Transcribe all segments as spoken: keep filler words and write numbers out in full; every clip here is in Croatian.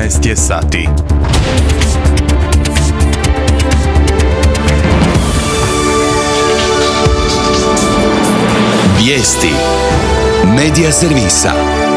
četrnaest je sati. Vijesti Medija servisa.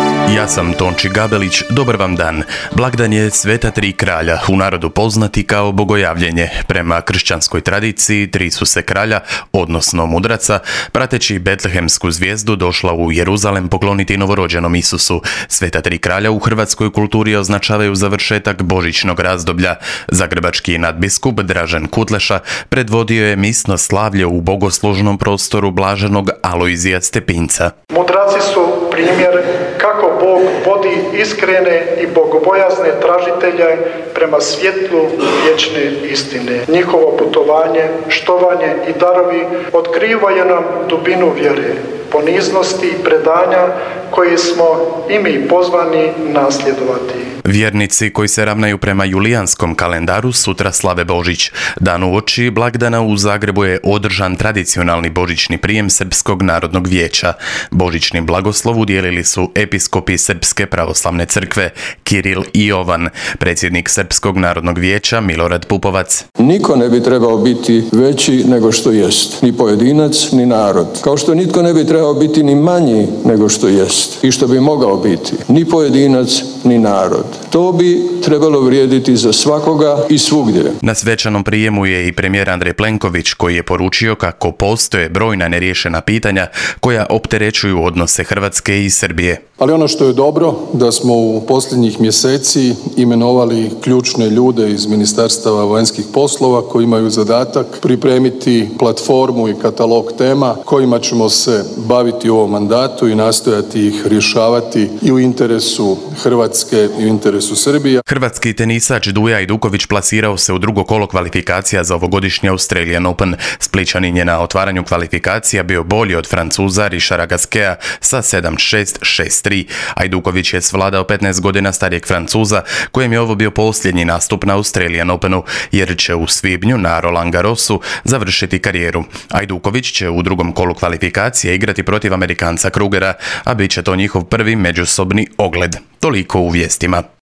Ja sam Tonči Gabelić, dobar vam dan. Blagdan je Sveta tri kralja, u narodu poznati kao bogojavljenje. Prema kršćanskoj tradiciji, tri su se kralja, odnosno mudraca, prateći betlehemsku zvijezdu došla u Jeruzalem pokloniti novorođenom Isusu. Sveta tri kralja u hrvatskoj kulturi označavaju završetak božićnog razdoblja. Zagrebački nadbiskup Dražen Kutleša predvodio je misno slavlje u bogoslužnom prostoru blaženog Alojzija Stepinca. Mudraci su primjer kako Bog vodi iskrene i bogobojazne tražitelje prema svjetlu vječne istine. Njihovo putovanje, štovanje i darovi otkrivaju nam dubinu vjere, poniznosti i predanja koje smo i mi pozvani nasljedovati. Vjernici koji se ravnaju prema julijanskom kalendaru sutra slave Božić. Dan uoči blagdana u Zagrebu je održan tradicionalni božićni prijem Srpskog narodnog vijeća. Božićni blagoslov udijelili su episkopi Srpske pravoslavne crkve Kiril i Jovan, predsjednik Srpskog narodnog vijeća Milorad Pupovac. Niko ne bi trebao biti veći nego što jest, ni pojedinac, ni narod. Kao što nitko ne bi trebao biti ni manji nego što jest i što bi mogao biti, ni pojedinac, ni narod. To bi trebalo vrijediti za svakoga i svugdje. Na svečanom prijemu je i premijer Andrej Plenković, koji je poručio kako postoje brojna neriješena pitanja koja opterećuju odnose Hrvatske i Srbije. Ali ono što je dobro, da smo u posljednjih mjeseci imenovali ključne ljude iz Ministarstava vanjskih poslova koji imaju zadatak pripremiti platformu i katalog tema kojima ćemo se baviti u ovom mandatu i nastojati ih rješavati i u interesu Hrvatske i u interesu Srbije. Hrvatski tenisač Duja Ajduković plasirao se u drugo kolo kvalifikacija za ovogodišnji Australian Open. Splićanin je na otvaranju kvalifikacija bio bolji od Francuza Richarda Gasqueta sa sedam šest, šest tri. Ajduković je svladao petnaest godina starijeg Francuza, kojem je ovo bio posljednji nastup na Australian Openu, jer će u svibnju na Roland Garrosu završiti karijeru. Ajduković će u drugom kolu kvalifikacije igrati protiv Amerikanca Krugera, a bit će to njihov prvi međusobni ogled. Toliko u vijestima.